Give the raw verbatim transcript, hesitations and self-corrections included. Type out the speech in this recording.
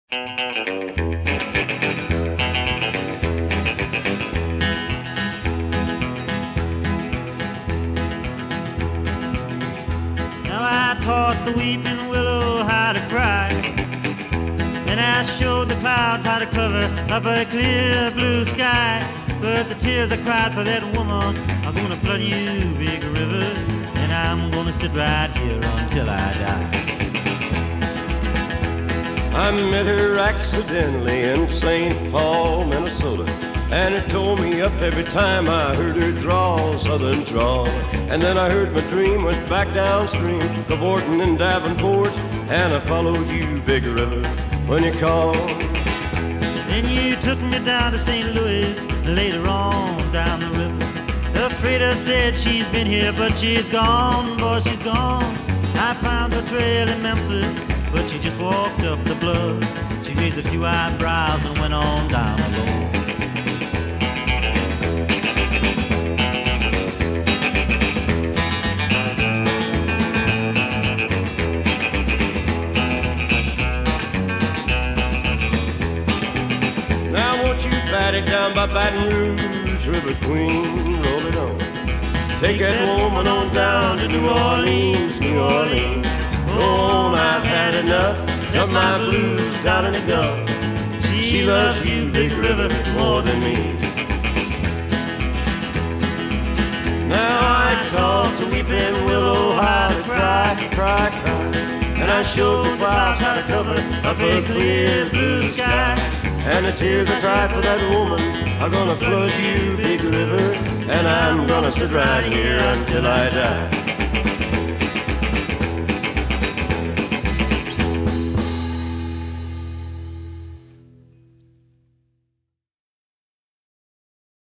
Now I taught the weeping willow how to cry, and I showed the clouds how to cover up a clear blue sky. But the tears I cried for that woman are gonna flood you, big river, and I'm gonna sit right here until I die. I met her accidentally in Saint Paul, Minnesota, and it tore me up every time I heard her drawl, southern drawl. And then I heard my dream went back downstream to Borton and Davenport, and I followed you, big river, when you called. Then you took me down to Saint Louis, later on down the river. The freighter said she's been here, but she's gone, boy, she's gone. I found her trail in Memphis, but she just walked up the bluff. She raised a few eyebrows and went on down alone. Now won't you bat it down by Baton Rouge, River Queen, roll it on. Take that woman on down to New Orleans, New Orleans. Go on, I've had enough, dump my blues down in the Gulf. She loves you, big river, more than me. Now I taught the weeping willow how to cry, cry, cry, and I showed the clouds how to cover up a clear blue sky. And the tears I cried for that woman are gonna flood you, big river, and I'm gonna sit right here until I die.